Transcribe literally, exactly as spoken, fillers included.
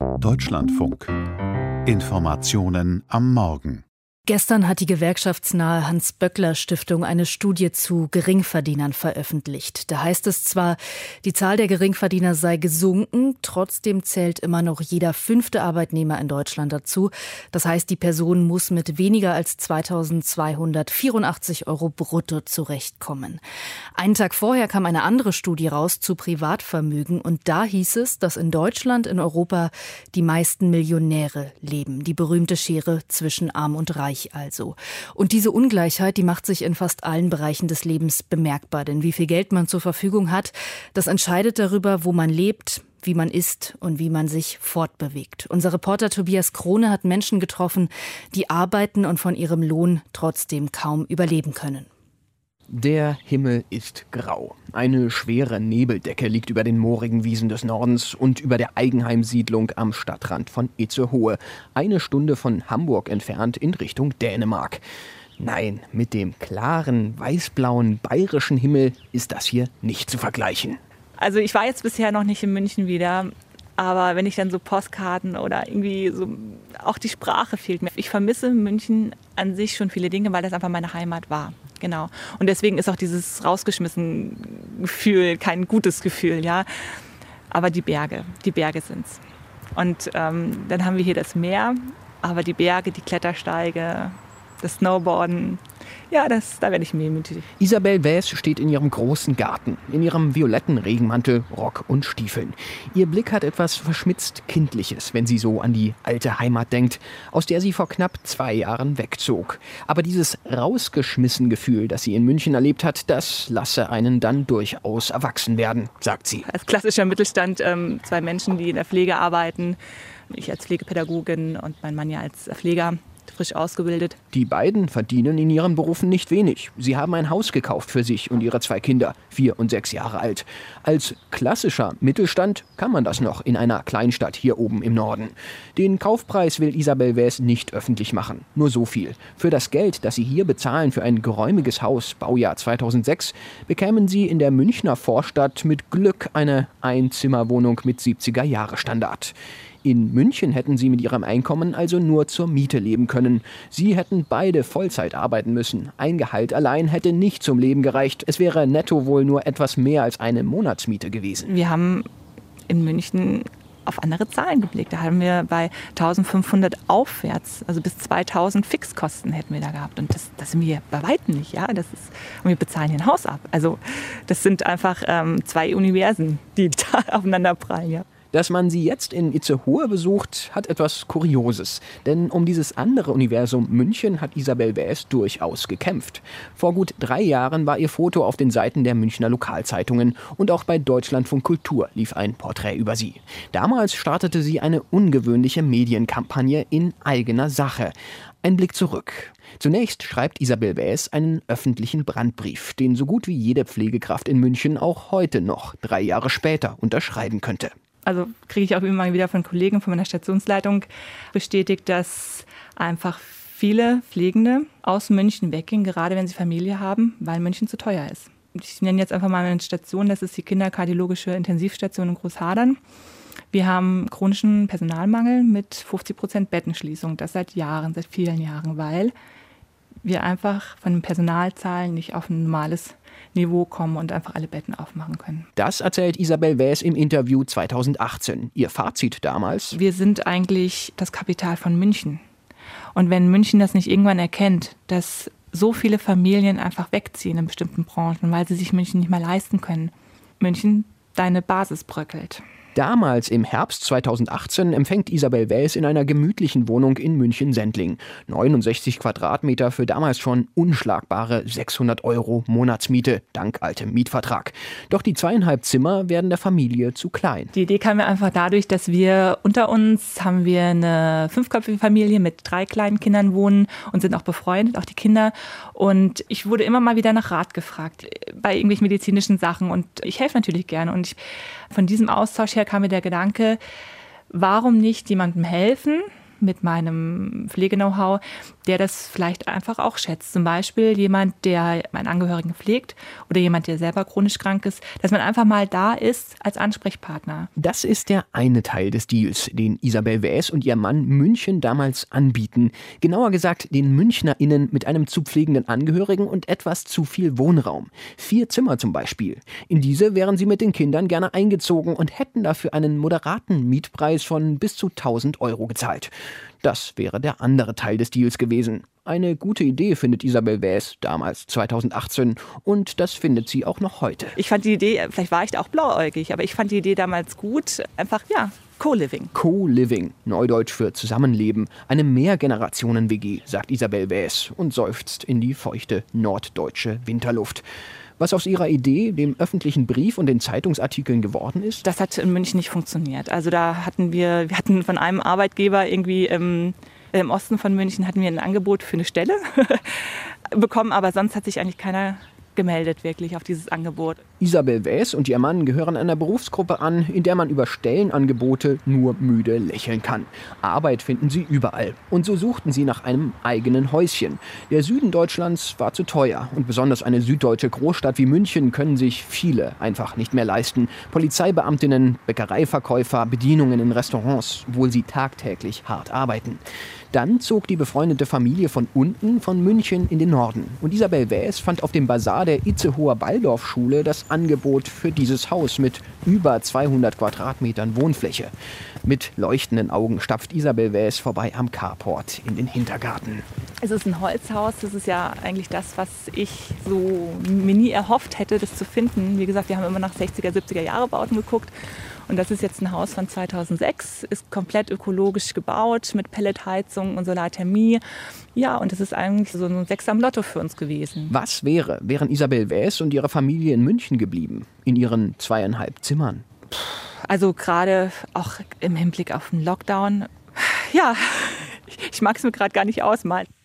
Deutschlandfunk. Informationen am Morgen. Gestern hat die gewerkschaftsnahe Hans-Böckler-Stiftung eine Studie zu Geringverdienern veröffentlicht. Da heißt es zwar, die Zahl der Geringverdiener sei gesunken, trotzdem zählt immer noch jeder fünfte Arbeitnehmer in Deutschland dazu. Das heißt, die Person muss mit weniger als zweitausendzweihundertvierundachtzig Euro brutto zurechtkommen. Einen Tag vorher kam eine andere Studie raus zu Privatvermögen und da hieß es, dass in Deutschland, in Europa die meisten Millionäre leben. Die berühmte Schere zwischen Arm und Reich. Also. Und diese Ungleichheit, die macht sich in fast allen Bereichen des Lebens bemerkbar. Denn wie viel Geld man zur Verfügung hat, das entscheidet darüber, wo man lebt, wie man isst und wie man sich fortbewegt. Unser Reporter Tobias Krone hat Menschen getroffen, die arbeiten und von ihrem Lohn trotzdem kaum überleben können. Der Himmel ist grau. Eine schwere Nebeldecke liegt über den moorigen Wiesen des Nordens und über der Eigenheimsiedlung am Stadtrand von Itzehoe, eine Stunde von Hamburg entfernt in Richtung Dänemark. Nein, mit dem klaren, weißblauen bayerischen Himmel ist das hier nicht zu vergleichen. Also ich war jetzt bisher noch nicht in München wieder, aber wenn ich dann so Postkarten oder irgendwie so, auch die Sprache fehlt mir. Ich vermisse München an sich schon viele Dinge, weil das einfach meine Heimat war. Genau. Und deswegen ist auch dieses rausgeschmissen Gefühl kein gutes Gefühl, ja. Aber die Berge, die Berge sind's. Und ähm, dann haben wir hier das Meer, aber die Berge, die Klettersteige, das Snowboarden, ja, das, da werde ich wehmütig. Isabel Wäs steht in ihrem großen Garten, in ihrem violetten Regenmantel, Rock und Stiefeln. Ihr Blick hat etwas verschmitzt Kindliches, wenn sie so an die alte Heimat denkt, aus der sie vor knapp zwei Jahren wegzog. Aber dieses rausgeschmissen Gefühl, das sie in München erlebt hat, das lasse einen dann durchaus erwachsen werden, sagt sie. Als klassischer Mittelstand, ähm, zwei Menschen, die in der Pflege arbeiten, ich als Pflegepädagogin und mein Mann ja als Pfleger. Frisch ausgebildet. Die beiden verdienen in ihren Berufen nicht wenig. Sie haben ein Haus gekauft für sich und ihre zwei Kinder, vier und sechs Jahre alt. Als klassischer Mittelstand kann man das noch in einer Kleinstadt hier oben im Norden. Den Kaufpreis will Isabel Wäs nicht öffentlich machen. Nur so viel. Für das Geld, das sie hier bezahlen für ein geräumiges Haus, Baujahr zweitausendsechs, bekämen sie in der Münchner Vorstadt mit Glück eine Einzimmerwohnung mit siebziger-Jahre-Standard. In München hätten sie mit ihrem Einkommen also nur zur Miete leben können. Sie hätten beide Vollzeit arbeiten müssen. Ein Gehalt allein hätte nicht zum Leben gereicht. Es wäre netto wohl nur etwas mehr als eine Monatsmiete gewesen. Wir haben in München auf andere Zahlen geblickt. Da haben wir bei eintausendfünfhundert aufwärts, also bis zweitausend Fixkosten hätten wir da gehabt. Und das, das sind wir bei weitem nicht. Ja? Das ist, und wir bezahlen hier ein Haus ab. Also das sind einfach ähm, zwei Universen, die da aufeinander prallen. Ja. Dass man sie jetzt in Itzehoe besucht, hat etwas Kurioses. Denn um dieses andere Universum München hat Isabel Wäs durchaus gekämpft. Vor gut drei Jahren war ihr Foto auf den Seiten der Münchner Lokalzeitungen und auch bei Deutschlandfunk Kultur lief ein Porträt über sie. Damals startete sie eine ungewöhnliche Medienkampagne in eigener Sache. Ein Blick zurück. Zunächst schreibt Isabel Wäs einen öffentlichen Brandbrief, den so gut wie jede Pflegekraft in München auch heute noch, drei Jahre später, unterschreiben könnte. Also kriege ich auch immer wieder von Kollegen von meiner Stationsleitung bestätigt, dass einfach viele Pflegende aus München weggehen, gerade wenn sie Familie haben, weil München zu teuer ist. Ich nenne jetzt einfach mal eine Station, das ist die Kinderkardiologische Intensivstation in Großhadern. Wir haben chronischen Personalmangel mit fünfzig Prozent Bettenschließung, das seit Jahren, seit vielen Jahren, weil wir einfach von den Personalzahlen nicht auf ein normales Niveau kommen und einfach alle Betten aufmachen können. Das erzählt Isabel Wäs im Interview zweitausendachtzehn. Ihr Fazit damals: Wir sind eigentlich das Kapital von München. Und wenn München das nicht irgendwann erkennt, dass so viele Familien einfach wegziehen in bestimmten Branchen, weil sie sich München nicht mehr leisten können, München, deine Basis bröckelt. Damals im Herbst zweitausendachtzehn empfängt Isabel Wäs in einer gemütlichen Wohnung in München-Sendling. neunundsechzig Quadratmeter für damals schon unschlagbare sechshundert Euro Monatsmiete, dank altem Mietvertrag. Doch die zweieinhalb Zimmer werden der Familie zu klein. Die Idee kam mir einfach dadurch, dass wir unter uns haben wir eine fünfköpfige Familie mit drei kleinen Kindern wohnen und sind auch befreundet, auch die Kinder. Und ich wurde immer mal wieder nach Rat gefragt bei irgendwelchen medizinischen Sachen und ich helfe natürlich gerne. Und ich, von diesem Austausch her kam mir der Gedanke, warum nicht jemandem helfen mit meinem Pflege-Know-how, der das vielleicht einfach auch schätzt. Zum Beispiel jemand, der einen Angehörigen pflegt oder jemand, der selber chronisch krank ist, dass man einfach mal da ist als Ansprechpartner. Das ist der eine Teil des Deals, den Isabel Waes und ihr Mann München damals anbieten. Genauer gesagt den MünchnerInnen mit einem zu pflegenden Angehörigen und etwas zu viel Wohnraum. Vier Zimmer zum Beispiel. In diese wären sie mit den Kindern gerne eingezogen und hätten dafür einen moderaten Mietpreis von bis zu tausend Euro gezahlt. Das wäre der andere Teil des Deals gewesen. Eine gute Idee findet Isabel Waes damals, zweitausendachtzehn. Und das findet sie auch noch heute. Ich fand die Idee, vielleicht war ich da auch blauäugig, aber ich fand die Idee damals gut. Einfach, ja, Co-Living. Co-Living, Neudeutsch für Zusammenleben. Eine Mehrgenerationen-W G, sagt Isabel Waes und seufzt in die feuchte norddeutsche Winterluft. Was aus ihrer Idee, dem öffentlichen Brief und den Zeitungsartikeln geworden ist? Das hat in München nicht funktioniert. Also da hatten wir, wir hatten von einem Arbeitgeber irgendwie im, im Osten von München hatten wir ein Angebot für eine Stelle bekommen, aber sonst hat sich eigentlich keiner gemeldet wirklich auf dieses Angebot. Isabel Waes und ihr Mann gehören einer Berufsgruppe an, in der man über Stellenangebote nur müde lächeln kann. Arbeit finden sie überall. Und so suchten sie nach einem eigenen Häuschen. Der Süden Deutschlands war zu teuer. Und besonders eine süddeutsche Großstadt wie München können sich viele einfach nicht mehr leisten. Polizeibeamtinnen, Bäckereiverkäufer, Bedienungen in Restaurants, obwohl sie tagtäglich hart arbeiten. Dann zog die befreundete Familie von unten von München in den Norden. Und Isabel Waes fand auf dem Basar der Itzehoer Balldorfschule das Angebot für dieses Haus mit über zweihundert Quadratmetern Wohnfläche. Mit leuchtenden Augen stapft Isabel Waes vorbei am Carport in den Hintergarten. Es ist ein Holzhaus, das ist ja eigentlich das, was ich so mir nie erhofft hätte, das zu finden. Wie gesagt, wir haben immer nach sechziger, siebziger Jahre Bauten geguckt. Und das ist jetzt ein Haus von zweitausendsechs, ist komplett ökologisch gebaut mit Pelletheizung und Solarthermie. Ja, und das ist eigentlich so ein Sechs am Lotto für uns gewesen. Was wäre, wären Isabel Waes und ihre Familie in München geblieben? In ihren zweieinhalb Zimmern? Also gerade auch im Hinblick auf den Lockdown. Ja, ich mag es mir gerade gar nicht ausmalen.